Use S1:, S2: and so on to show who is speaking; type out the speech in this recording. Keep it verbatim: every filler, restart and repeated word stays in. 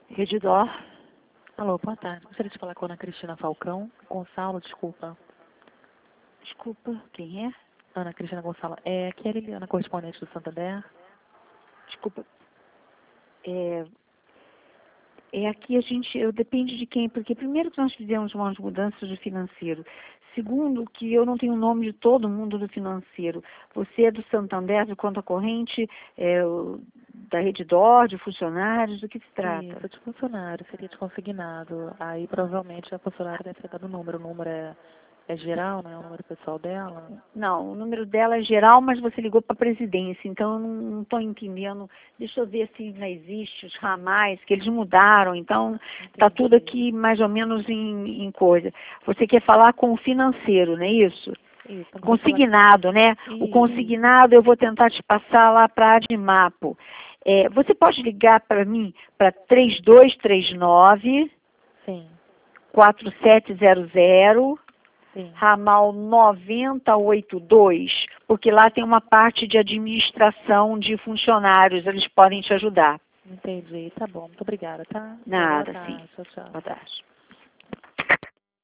S1: Redidor.
S2: Alô, boa tarde. Gostaria de falar com a Ana Cristina Falcão. Gonçalo, desculpa.
S1: Desculpa, quem é?
S2: Ana Cristina Gonçalo. É, aqui é a Liliana, correspondente do Santander.
S1: Desculpa. É, é aqui a gente, eu depende de quem, porque primeiro que nós fizemos umas mudanças do financeiro. Segundo, que eu não tenho o nome de todo mundo do financeiro. Você é do Santander, de conta corrente, é, o- da Redidor, de funcionários, do que se trata?
S2: Isso, de funcionário, seria de consignado. Aí provavelmente a funcionária deve ter dado o número. O número é, é geral, não é o número pessoal dela?
S1: Não, o número dela é geral, mas você ligou para a presidência, então eu não estou entendendo. Deixa eu ver se ainda existe os ramais, que eles mudaram, então está
S2: Entendi.
S1: tudo aqui mais ou menos em, em coisa. Você quer falar com o financeiro, não é isso?
S2: Isso, não pode
S1: Consignado, né?
S2: falar-
S1: O
S2: Isso.
S1: consignado eu vou tentar te passar lá para a Admapo. É, você pode ligar para mim para três dois três nove,
S2: Sim,
S1: quatro sete zero zero.
S2: sim.
S1: Ramal noventa e oitenta e dois, porque lá tem uma parte de administração de funcionários, eles podem te ajudar.
S2: Entendi. Tá bom, muito obrigada, tá?
S1: Nada,
S2: Boa
S1: sim.
S2: tarde, tchau, tchau.
S1: Boa tarde.